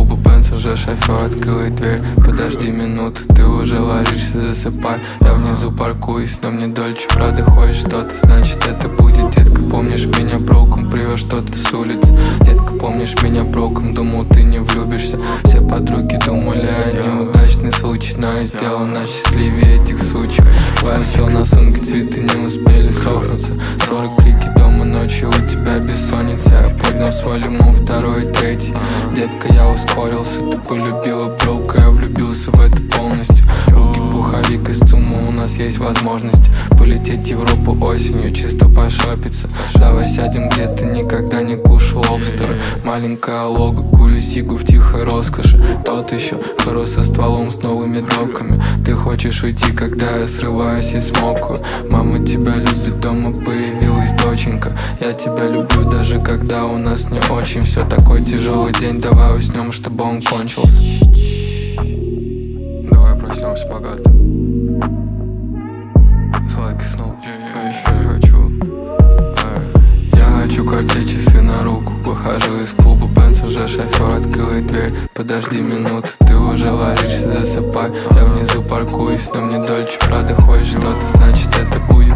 клубу Бенц, уже шофер открывает дверь. Подожди минуту, ты уже ложишься, засыпай. Я внизу паркуюсь, но мне Дольче Прадо хочет что-то, значит это будет. Детка, помнишь меня броком, привез что-то с улицы. Детка, помнишь меня броком, думал ты не влюбишься. Все подруги думали о неудачный случай, но я сделал нас счастливее этих сучек. Повесил на сумке цветы, не успели сохнуться. 40 клики дома ночью, у тебя бессонница. Я поднял свой лимон, второй и третий. Детка, я ускорился, ты полюбила брока, я влюбился в это полностью. Руки, пуховик из ЦУМа, у нас есть возможность полететь в Европу осенью, чисто пошопиться. Давай сядем где-то, никогда не кушал лобстера. Маленькая лого, курю сигу в тихой роскоши. Тот еще хору со стволом с новыми дроками. Ты хочешь уйти, когда я срываюсь и смокаю. Мама тебя любит, дома появилась доченька. Я тебя люблю, даже когда у нас не очень. Все такой тяжелый день, давай уснем, чтобы он кончился. Давай проснемся богатым. Сладкий снова. Я еще хочу. Я хочу картечь, часы на руку. Выхожу из клуба Бенц, уже шофер открывает дверь. Подожди минуту, ты уже ложишься, засыпай. Я внизу паркуюсь, но мне Дольче Прадо хочет что-то, значит это будет.